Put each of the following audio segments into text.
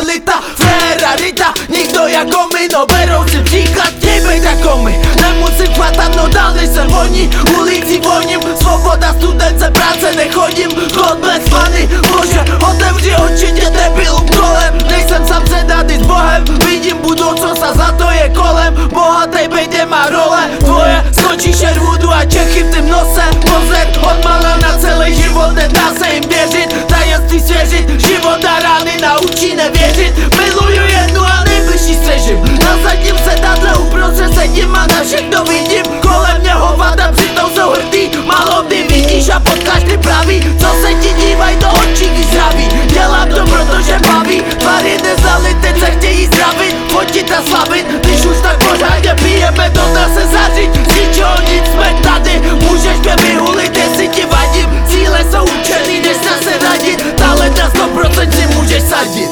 mentalita, Ferrarita. Nikdo jako my, no berou si příklad, chtěj bejt jako my. Nemusím chvatat, no dál než se voní, ulicí voním. Svoboda, studence, práce nechodím, God bless money. Bože, otevři oči, tě debilům kolem. Nejsem sám předady s Bohem, vidím budoucnost a za to je kolem. Bohatej bejt nemá role, tvoje skočí Sherwoodu a Čechy v tým nose. Pozor, od mala na celý život, nedá se jim věřit, tajemství svěřit, život a rány naučí nevěřit. Miluju jednu a nejbližší střežím, na zadním sedadle uprostřed sedím a na všechno vidím. Kolem mě hovada, přitom jsou hrdý, málo kdy vidíš a potkáš ty pravý, co se ti dívaj do očí, když zdraví. Dělám to, protože baví, tvary neznali, teď se chtějí zdravit, fotit a slavit. Když už tak pořádně pijeme, to dá se zařít, z ničeho nic jsme tady. Můžeš mě vyhulit, jestli ti vadím, cíle jsou určený, než se radit. Talent na 100% si můžeš sadit.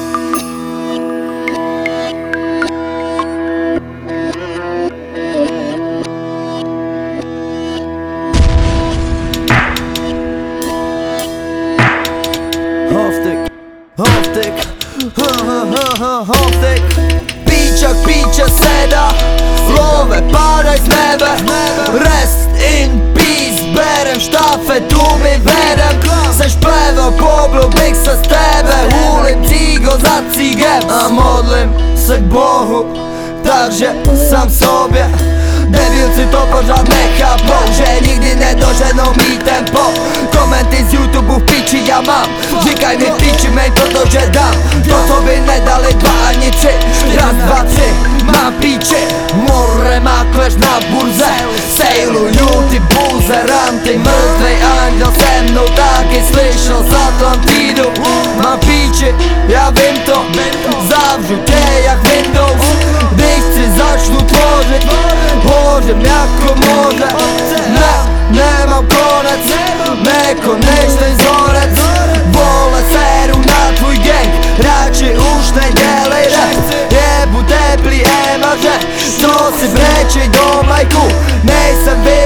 Hovtek, píčak píče seda, love pádaj z nebe. Rest in peace, berem štafetu, my vedem. Seš plevel, poblil bych se z tebe, hulím cigo za cigem a modlím se k Bohu, takže sám sobě. Debilci to pořád nechápou, že nikdy nedoženou mý tempo. Komenty z YouTube v piči já mám, říkaj mi piči, mej to, že dám. To, co by nedali 2 ani 3, raz, 2, 3, mám píči. More mákleš na burze, sejluju ty buzeranty. Mrtvej anděl se mnou taky slyšel z Atlantidu. Mám píči, já vím to, zavřu tě jak Windows. Když si začnu tvořit, hořím jako moře. Nemám konec, nekonečný vzorec. Vole seru na tvůj gang, radši už nedělej rap. Jebu teplý emaře, co si brečej do majku. Nejsem